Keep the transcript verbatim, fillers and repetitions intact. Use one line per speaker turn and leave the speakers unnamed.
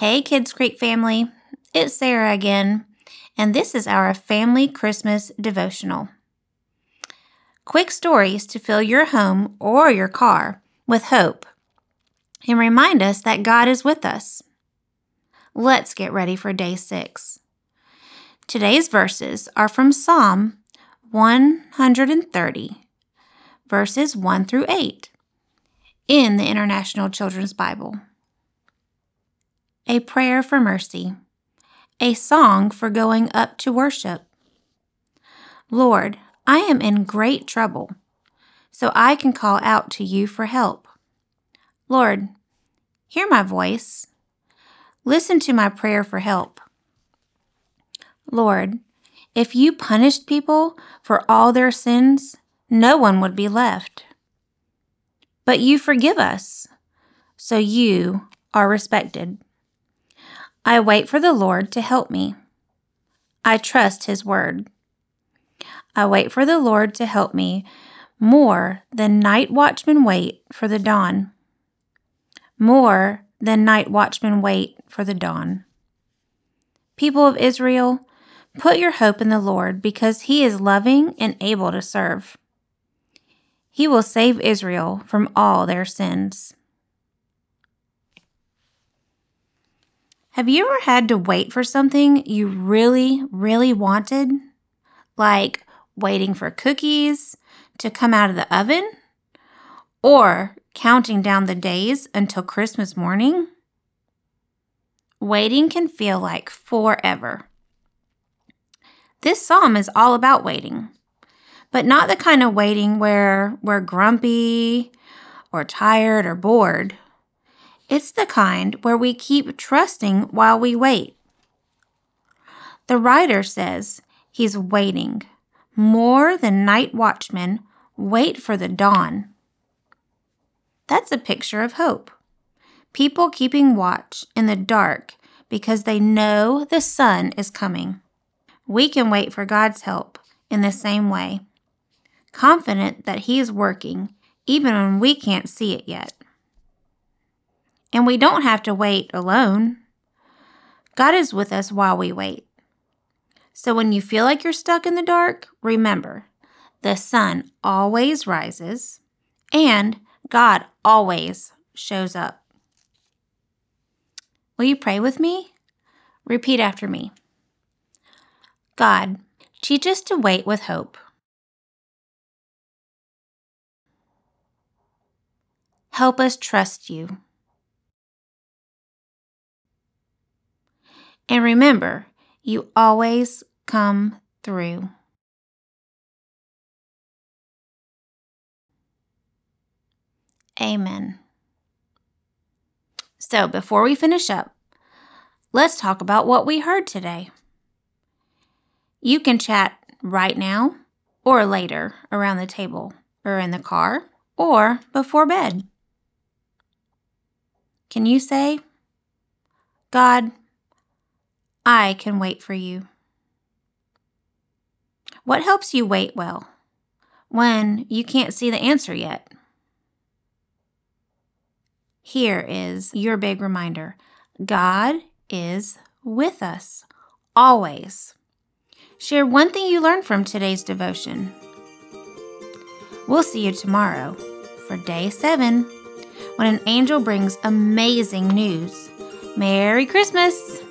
Hey, Kids Creek family. It's Sarah again, and this is our Family Christmas Devotional. Quick stories to fill your home or your car with hope and remind us that God is with us. Let's get ready for day six. Today's verses are from Psalm one hundred thirty, verses one through eight, in the International Children's Bible. A prayer for mercy. A song for going up to worship. Lord, I am in great trouble, so I can call out to you for help. Lord, hear my voice. Listen to my prayer for help. Lord, if you punished people for all their sins, no one would be left. But you forgive us, so you are respected. I wait for the Lord to help me. I trust His word. I wait for the Lord to help me more than night watchmen wait for the dawn. More than night watchmen wait for the dawn. People of Israel, put your hope in the Lord because He is loving and able to serve. He will save Israel from all their sins. Have you ever had to wait for something you really, really wanted? Like waiting for cookies to come out of the oven? Or counting down the days until Christmas morning? Waiting can feel like forever. This psalm is all about waiting, but not the kind of waiting where we're grumpy or tired or bored. It's the kind where we keep trusting while we wait. The writer says he's waiting more than night watchmen wait for the dawn. That's a picture of hope. People keeping watch in the dark because they know the sun is coming. We can wait for God's help in the same way, confident that He is working even when we can't see it yet. And we don't have to wait alone. God is with us while we wait. So when you feel like you're stuck in the dark, remember, the sun always rises and God always shows up. Will you pray with me? Repeat after me. God, teach us to wait with hope. Help us trust you. And remember, you always come through. Amen. So before we finish up, let's talk about what we heard today. You can chat right now or later around the table or in the car or before bed. Can you say, God, I can wait for you? What helps you wait well when you can't see the answer yet? Here is your big reminder. God is with us, always. Share one thing you learned from today's devotion. We'll see you tomorrow for day seven, when an angel brings amazing news. Merry Christmas!